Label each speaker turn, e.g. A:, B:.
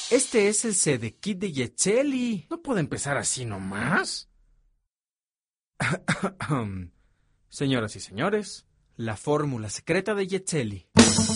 A: Este es el CD-Kit de Yetzeli.
B: ¿No puede empezar así nomás?
A: Señoras y señores, la fórmula secreta de Yetzeli.